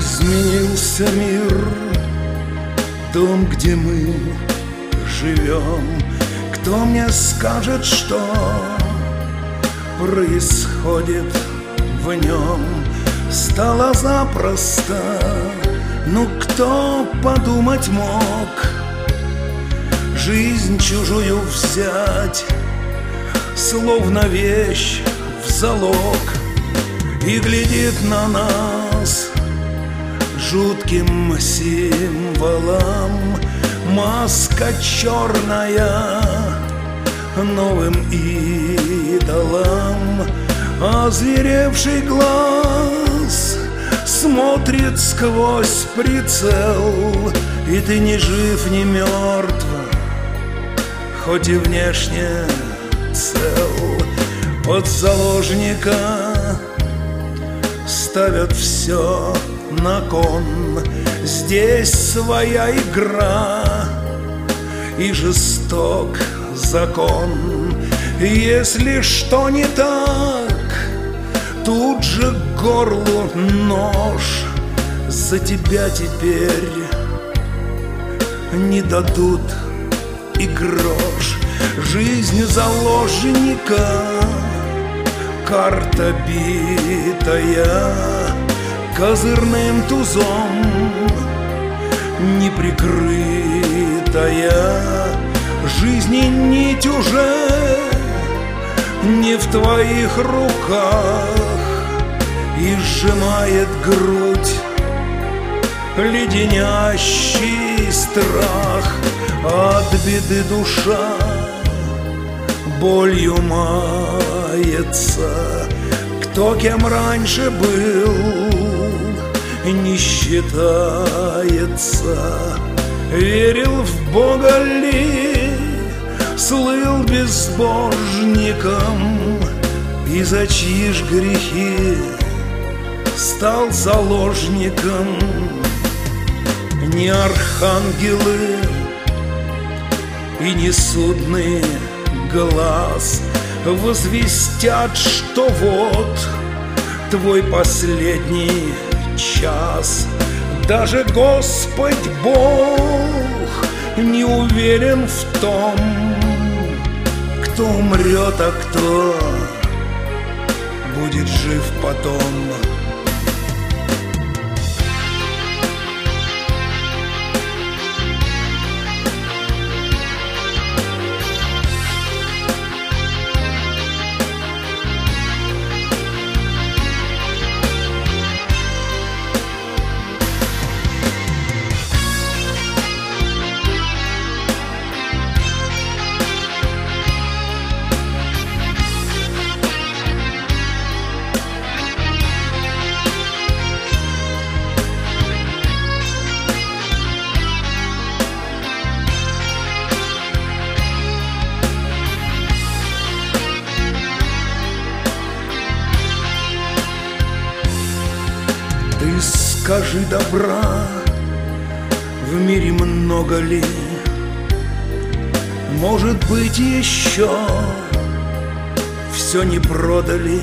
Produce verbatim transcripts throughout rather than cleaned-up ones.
Изменился мир, дом, где мы живем. Кто мне скажет, что происходит в нем? Стало запросто, ну кто подумать мог жизнь чужую взять, словно вещь в залог, и глядит на нас жутким символом. Маска черная новым идолам. Озверевший глаз смотрит сквозь прицел, и ты ни жив, ни мертв, хоть и внешне цел. Под заложника ставят все на кон. Здесь своя игра и жесток закон. Если что не так, тут же к горлу нож. За тебя теперь не дадут и грош. Жизнь заложника, карта битая, козырным тузом неприкрытая. Жизни нить уже не в твоих руках, и сжимает грудь леденящий страх. От беды душа болью мается. Кто кем раньше был, не считается. Верил в Бога ли, слыл безбожником, и за чьи ж грехи стал заложником. Не архангелы и не судный глаз возвестят, что вот твой последний час. Даже Господь Бог не уверен в том, кто умрет, а кто будет жив потом. Ты скажи, добра в мире много ли? Может быть, еще все не продали?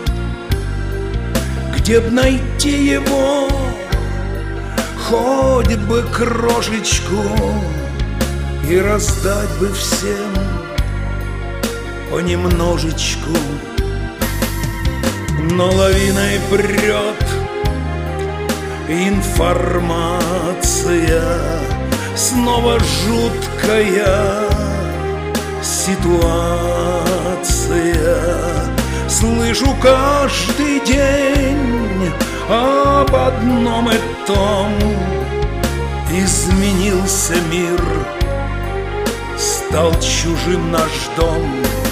Где б найти его, хоть бы крошечку, и раздать бы всем понемножечку? Но лавиной прет информация, снова жуткая ситуация. Слышу каждый день об одном и том: изменился мир, стал чужим наш дом.